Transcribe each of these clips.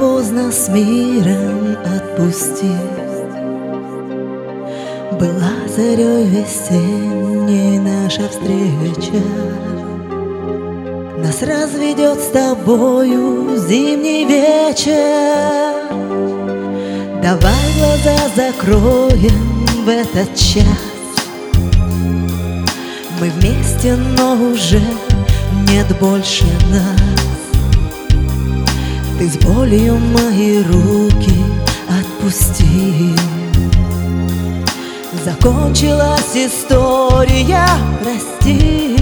поздно с миром отпустить. Была зарей весенней наша встреча, нас разведет с тобою зимний вечер. Давай глаза закроем в этот час. Мы вместе, но уже нет больше нас. Ты с болью мои руки отпусти. Закончилась история, прости.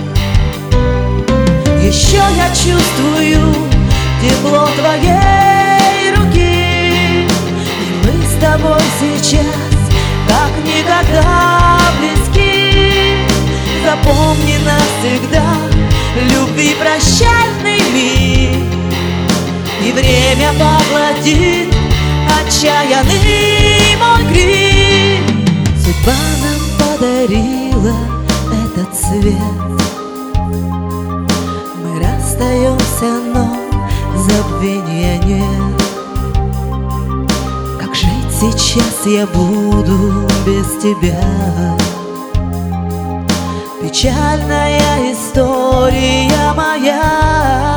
Еще я чувствую тепло твоей руки, и мы с тобой сейчас как никогда близки. Запомни навсегда любви прощальный миг, и время поглотит отчаянный мой крик. Судьба нам подарила этот свет, мы расстаемся, но забвения нет. Как жить сейчас я буду без тебя? Печальная история моя.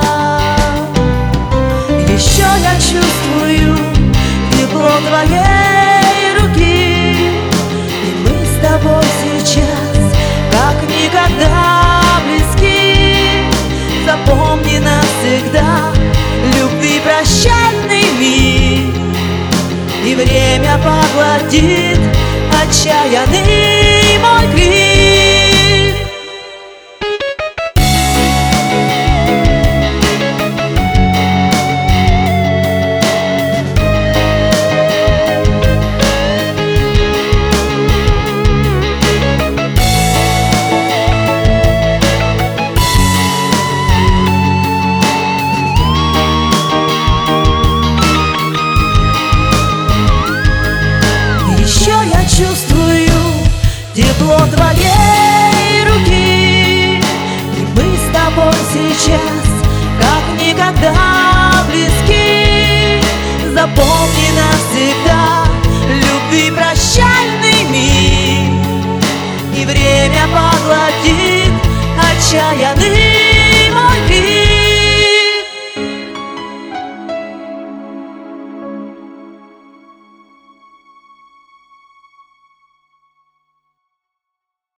Еще я чувствую тепло твоей руки, и мы с тобой сейчас как никогда близки. Запомни навсегда любви прощальный миг, и время поглотит отчаянный мой крик. Чувствую тепло твоей руки, и мы с тобой сейчас как никогда близки. Запомни навсегда любви прощальный миг, и время поглотит отчаянный